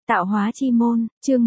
Tạo hóa chi môn, chương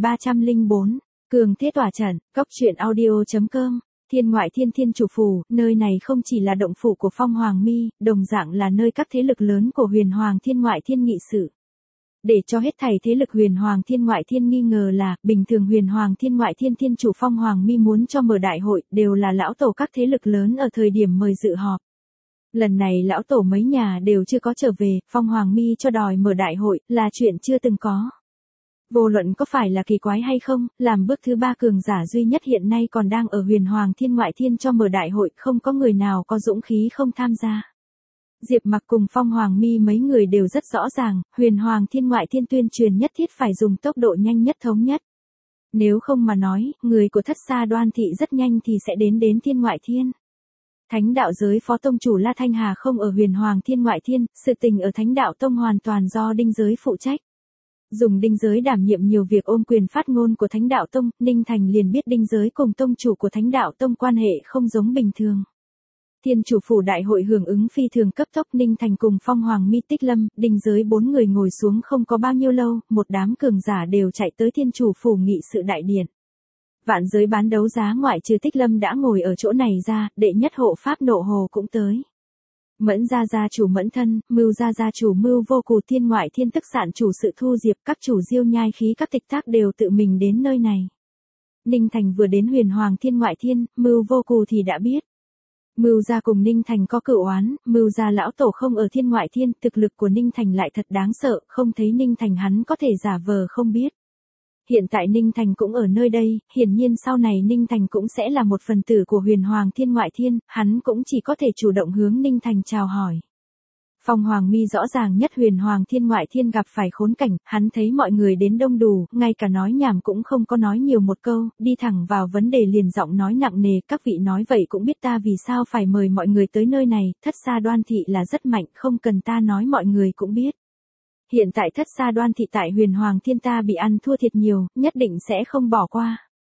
1304, cường thế tỏa trận, cốc truyện audio.com. Thiên ngoại thiên thiên chủ phủ, nơi này không chỉ là động phủ của Phong Hoàng Mi, đồng dạng là nơi các thế lực lớn của huyền hoàng thiên ngoại thiên nghị sự. Để cho hết thảy thế lực huyền hoàng thiên ngoại thiên nghi ngờ là, bình thường huyền hoàng thiên ngoại thiên thiên chủ Phong Hoàng Mi muốn cho mở đại hội, đều là lão tổ các thế lực lớn ở thời điểm mời dự họp. Lần này lão tổ mấy nhà đều chưa có trở về, Phong Hoàng Mi cho đòi mở đại hội, là chuyện chưa từng có. Vô luận có phải là kỳ quái hay không, làm bước thứ 3 cường giả duy nhất hiện nay còn đang ở huyền hoàng thiên ngoại thiên cho mở đại hội, không có người nào có dũng khí không tham gia. Diệp Mặc cùng Phong Hoàng Mi mấy người đều rất rõ ràng, huyền hoàng thiên ngoại thiên tuyên truyền nhất thiết phải dùng tốc độ nhanh nhất thống nhất. Nếu không mà nói, người của Thất Sa Đoan Thị rất nhanh thì sẽ đến thiên ngoại thiên. Thánh đạo giới phó tông chủ La Thanh Hà không ở huyền hoàng thiên ngoại thiên, sự tình ở thánh đạo tông hoàn toàn do Đinh Giới phụ trách. Dùng Đinh Giới đảm nhiệm nhiều việc ôm quyền phát ngôn của thánh đạo tông, Ninh Thành liền biết Đinh Giới cùng tông chủ của thánh đạo tông quan hệ không giống bình thường. Thiên chủ phủ đại hội hưởng ứng phi thường cấp tốc, Ninh Thành cùng Phong Hoàng Mi Tích Lâm, Đinh Giới 4 người ngồi xuống không có bao nhiêu lâu, một đám cường giả đều chạy tới thiên chủ phủ nghị sự đại điện. Vạn giới bán đấu giá ngoại trừ Tích Lâm đã ngồi ở chỗ này ra, đệ nhất hộ pháp Nộ Hồ cũng tới. Mẫn gia gia chủ Mẫn Thân, Mưu gia gia chủ Mưu Vô Cù, thiên ngoại thiên tức sạn chủ Sự Thu Diệp, các chủ Diêu Nhai Khí các tịch thác đều tự mình đến nơi này. Ninh Thành vừa đến huyền hoàng thiên ngoại thiên, Mưu Vô Cù thì đã biết. Mưu gia cùng Ninh Thành có cựu oán, Mưu gia lão tổ không ở thiên ngoại thiên, thực lực của Ninh Thành lại thật đáng sợ, không thấy Ninh Thành hắn có thể giả vờ không biết. Hiện tại Ninh Thành cũng ở nơi đây, hiển nhiên sau này Ninh Thành cũng sẽ là một phần tử của huyền hoàng thiên ngoại thiên, hắn cũng chỉ có thể chủ động hướng Ninh Thành chào hỏi. Phong Hoàng Mi rõ ràng nhất huyền hoàng thiên ngoại thiên gặp phải khốn cảnh, hắn thấy mọi người đến đông đủ, ngay cả nói nhảm cũng không có nói nhiều một câu, đi thẳng vào vấn đề liền giọng nói nặng nề, các vị nói vậy cũng biết ta vì sao phải mời mọi người tới nơi này, Thất Sa Đoan Thị là rất mạnh, không cần ta nói mọi người cũng biết. Hiện tại Thất Sa Đoan Thị tại huyền hoàng thiên ta bị ăn thua thiệt nhiều, nhất định sẽ không bỏ qua.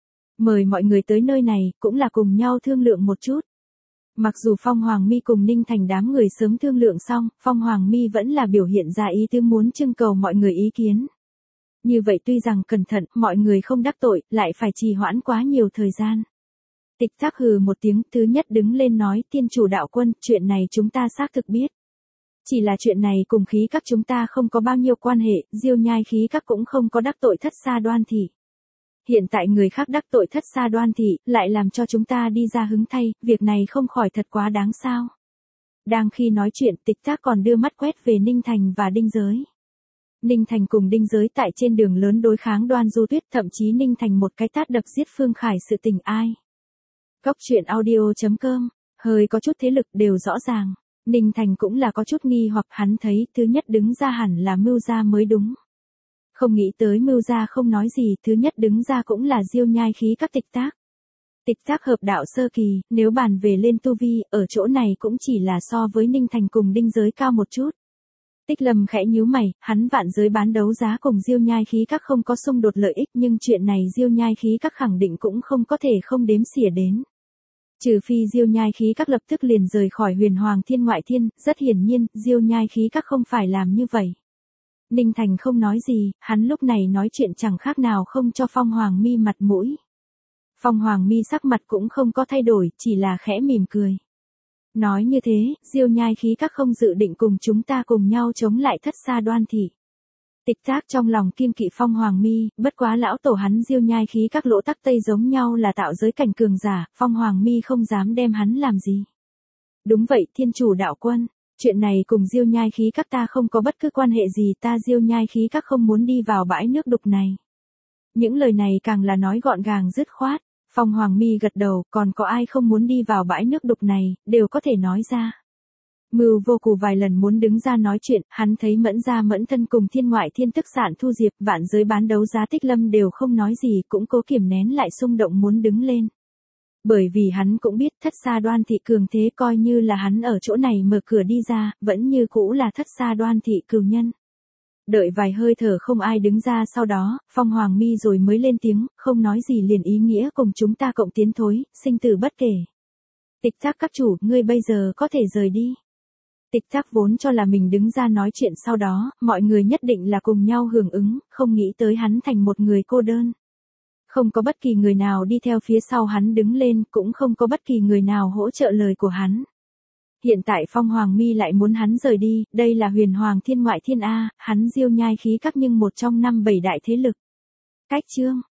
Mời mọi người tới nơi này, cũng là cùng nhau thương lượng một chút. Mặc dù Phong Hoàng Mi cùng Ninh Thành đám người sớm thương lượng xong, Phong Hoàng Mi vẫn là biểu hiện ra ý tứ muốn trưng cầu mọi người ý kiến. Như vậy tuy rằng cẩn thận, mọi người không đắc tội, lại phải trì hoãn quá nhiều thời gian. Tịch Thác hừ một tiếng, thứ nhất đứng lên nói, Thiên chủ đạo quân, chuyện này chúng ta xác thực biết. Chỉ là chuyện này cùng khí các chúng ta không có bao nhiêu quan hệ, Diêu Nhai khí các cũng không có đắc tội Thất Sa Đoan Thị. Hiện tại người khác đắc tội Thất Sa Đoan Thị, lại làm cho chúng ta đi ra hứng thay, việc này không khỏi thật quá đáng sao. Đang khi nói chuyện, Tịch Thác còn đưa mắt quét về Ninh Thành và Đinh Giới. Ninh Thành cùng Đinh Giới tại trên đường lớn đối kháng Đoan Du Tuyết, thậm chí Ninh Thành một cái tát đập giết Phương Khải, sự tình ai. Cốc truyện audio.com, hơi có chút thế lực đều rõ ràng. Ninh Thành cũng là có chút nghi hoặc, hắn thấy thứ nhất đứng ra hẳn là Mưu gia mới đúng. Không nghĩ tới Mưu gia không nói gì, thứ nhất đứng ra cũng là Diêu Nhai khí các tịch tác. Tịch tác hợp đạo sơ kỳ, nếu bàn về lên tu vi, ở chỗ này cũng chỉ là so với Ninh Thành cùng Đinh Giới cao một chút. Tích Lâm khẽ nhíu mày, hắn vạn giới bán đấu giá cùng Diêu Nhai khí các không có xung đột lợi ích, nhưng chuyện này Diêu Nhai khí các khẳng định cũng không có thể không đếm xỉa đến. Trừ phi Diêu Nhai khí các lập tức liền rời khỏi huyền hoàng thiên ngoại thiên, rất hiển nhiên, Diêu Nhai khí các không phải làm như vậy. Ninh Thành không nói gì, hắn lúc này nói chuyện chẳng khác nào không cho Phong Hoàng Mi mặt mũi. Phong Hoàng Mi sắc mặt cũng không có thay đổi, chỉ là khẽ mỉm cười. Nói như thế, Diêu Nhai khí các không dự định cùng chúng ta cùng nhau chống lại Thất Sa Đoan Thị. Tịch Thác trong lòng kiêng kỵ Phong Hoàng Mi, bất quá lão tổ hắn Diêu Nhai khí các lỗ tắc tây giống nhau là tạo giới cảnh cường giả, Phong Hoàng Mi không dám đem hắn làm gì. Đúng vậy, Thiên chủ đạo quân, chuyện này cùng Diêu Nhai khí các ta không có bất cứ quan hệ gì, ta Diêu Nhai khí các không muốn đi vào bãi nước đục này. Những lời này càng là nói gọn gàng dứt khoát. Phong Hoàng Mi gật đầu, còn có ai không muốn đi vào bãi nước đục này, đều có thể nói ra. Mưu Vô Cù vài lần muốn đứng ra nói chuyện, hắn thấy Mẫn gia Mẫn Thân cùng thiên ngoại thiên tức sạn Thu Diệp, vạn giới bán đấu giá Tích Lâm đều không nói gì, cũng cố kiềm nén lại xung động muốn đứng lên. Bởi vì hắn cũng biết Thất Sa Đoan Thị cường thế, coi như là hắn ở chỗ này mở cửa đi ra, vẫn như cũ là Thất Sa Đoan Thị cừu nhân. Đợi vài hơi thở không ai đứng ra, sau đó, Phong Hoàng Mi rồi mới lên tiếng, không nói gì liền ý nghĩa cùng chúng ta cộng tiến thối, sinh tử bất kể. Tịch Thác các chủ, ngươi bây giờ có thể rời đi. Tịch Thác vốn cho là mình đứng ra nói chuyện sau đó, mọi người nhất định là cùng nhau hưởng ứng, không nghĩ tới hắn thành một người cô đơn. Không có bất kỳ người nào đi theo phía sau hắn đứng lên, cũng không có bất kỳ người nào hỗ trợ lời của hắn. Hiện tại Phong Hoàng Mi lại muốn hắn rời đi, đây là Huyền Hoàng Thiên ngoại thiên A, hắn Diêu Nhai khí các nhưng một trong 5-7 đại thế lực. Cách chương